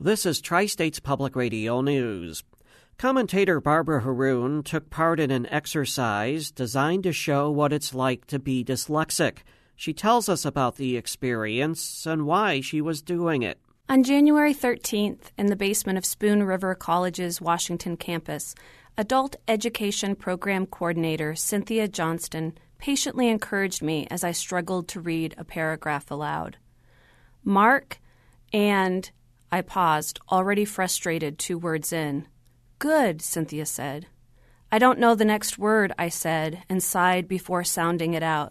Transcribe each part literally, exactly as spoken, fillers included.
This is Tri-States Public Radio News. Commentator Barbara Haroon took part in an exercise designed to show what it's like to be dyslexic. She tells us about the experience and why she was doing it. On January thirteenth, in the basement of Spoon River College's Washington campus, Adult Education Program Coordinator Cynthia Johnston patiently encouraged me as I struggled to read a paragraph aloud. Mark and... I paused, already frustrated two words in. Good, Cynthia said. I don't know the next word, I said, and sighed before sounding it out.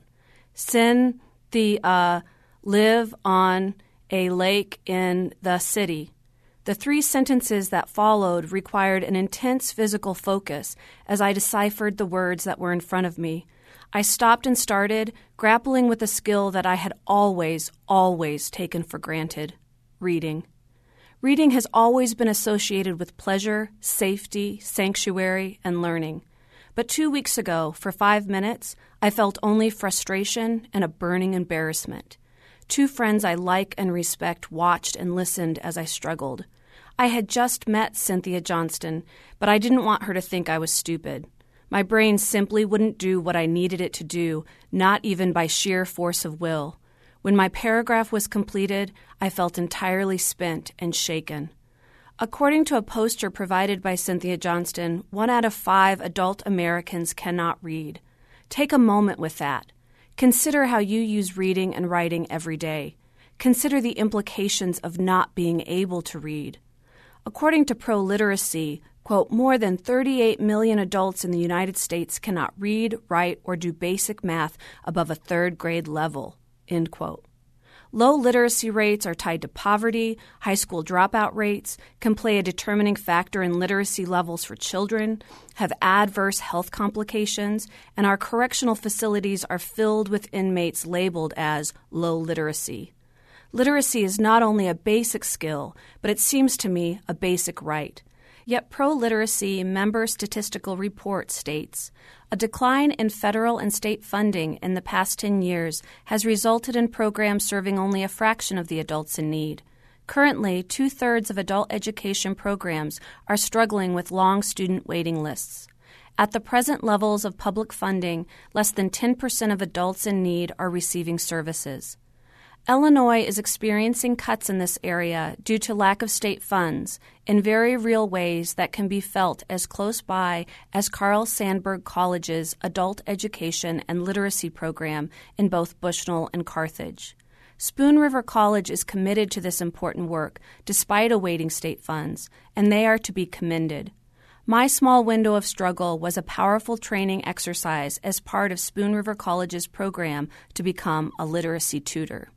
Sin, the, uh, live on a lake in the city. The three sentences that followed required an intense physical focus as I deciphered the words that were in front of me. I stopped and started, grappling with a skill that I had always, always taken for granted, reading. Reading has always been associated with pleasure, safety, sanctuary, and learning. But two weeks ago, for five minutes, I felt only frustration and a burning embarrassment. Two friends I like and respect watched and listened as I struggled. I had just met Cynthia Johnston, but I didn't want her to think I was stupid. My brain simply wouldn't do what I needed it to do, not even by sheer force of will. When my paragraph was completed, I felt entirely spent and shaken. According to a poster provided by Cynthia Johnston, one out of five adult Americans cannot read. Take a moment with that. Consider how you use reading and writing every day. Consider the implications of not being able to read. According to ProLiteracy, quote, more than thirty-eight million adults in the United States cannot read, write, or do basic math above a third grade level. End quote. Low literacy rates are tied to poverty, high school dropout rates, can play a determining factor in literacy levels for children, have adverse health complications, and our correctional facilities are filled with inmates labeled as low literacy. Literacy is not only a basic skill, but it seems to me a basic right. Yet ProLiteracy member statistical report states, a decline in federal and state funding in the past ten years has resulted in programs serving only a fraction of the adults in need. Currently, two-thirds of adult education programs are struggling with long student waiting lists. At the present levels of public funding, less than ten percent of adults in need are receiving services. Illinois is experiencing cuts in this area due to lack of state funds in very real ways that can be felt as close by as Carl Sandburg College's adult education and literacy program in both Bushnell and Carthage. Spoon River College is committed to this important work despite awaiting state funds, and they are to be commended. My small window of struggle was a powerful training exercise as part of Spoon River College's program to become a literacy tutor.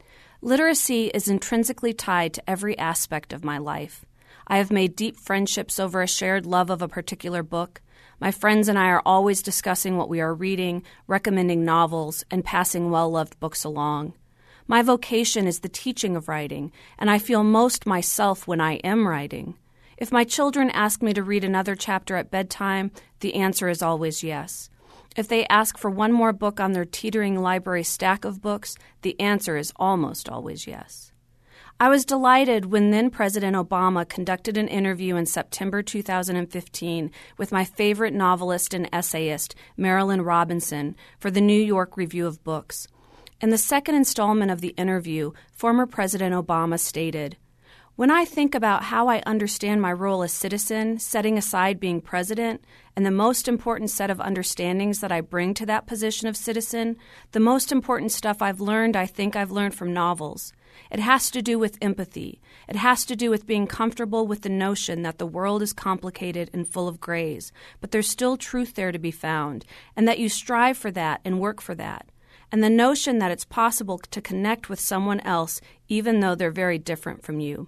Literacy is intrinsically tied to every aspect of my life. I have made deep friendships over a shared love of a particular book. My friends and I are always discussing what we are reading, recommending novels, and passing well-loved books along. My vocation is the teaching of writing, and I feel most myself when I am writing. If my children ask me to read another chapter at bedtime, the answer is always yes. If they ask for one more book on their teetering library stack of books, the answer is almost always yes. I was delighted when then-President Obama conducted an interview in September two thousand fifteen with my favorite novelist and essayist, Marilynne Robinson, for the New York Review of Books. In the second installment of the interview, former President Obama stated, "When I think about how I understand my role as citizen, setting aside being president, and the most important set of understandings that I bring to that position of citizen, the most important stuff I've learned, I think I've learned from novels. It has to do with empathy. It has to do with being comfortable with the notion that the world is complicated and full of grays, but there's still truth there to be found, and that you strive for that and work for that. And the notion that it's possible to connect with someone else even though they're very different from you."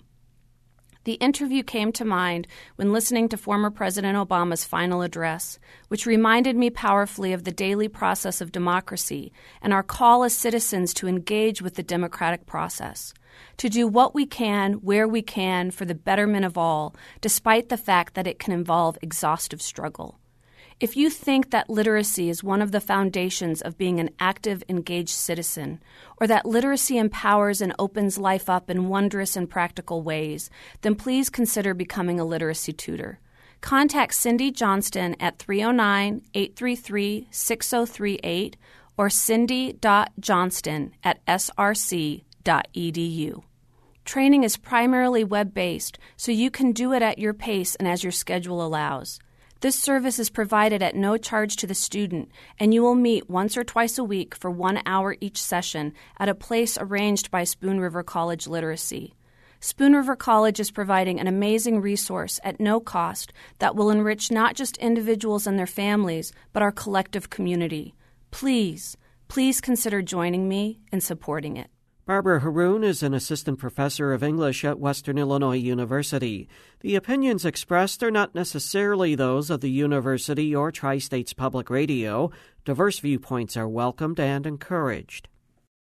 The interview came to mind when listening to former President Obama's final address, which reminded me powerfully of the daily process of democracy and our call as citizens to engage with the democratic process, to do what we can, where we can, for the betterment of all, despite the fact that it can involve exhaustive struggle. If you think that literacy is one of the foundations of being an active, engaged citizen, or that literacy empowers and opens life up in wondrous and practical ways, then please consider becoming a literacy tutor. Contact Cindy Johnston at three oh nine, eight three three, six oh three eight or cindy dot johnston at s r c dot e d u. Training is primarily web-based, so you can do it at your pace and as your schedule allows. This service is provided at no charge to the student, and you will meet once or twice a week for one hour each session at a place arranged by Spoon River College Literacy. Spoon River College is providing an amazing resource at no cost that will enrich not just individuals and their families, but our collective community. Please, please consider joining me in supporting it. Barbara Haroon is an assistant professor of English at Western Illinois University. The opinions expressed are not necessarily those of the university or Tri-States Public Radio. Diverse viewpoints are welcomed and encouraged.